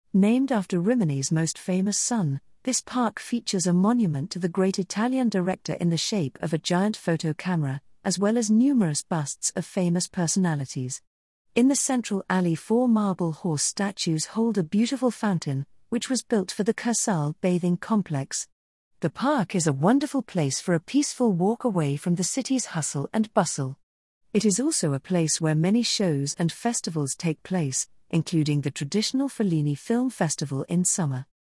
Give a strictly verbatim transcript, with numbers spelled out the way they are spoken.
Named after Rimini's most famous son, this park features a monument to the great Italian director in the shape of a giant photo camera, as well as numerous busts of famous personalities. In the central alley, four marble horse statues hold a beautiful fountain, which was built for the Cursale bathing complex. The park is a wonderful place for a peaceful walk away from the city's hustle and bustle. It is also a place where many shows and festivals take place, including the traditional Fellini Film Festival in summer.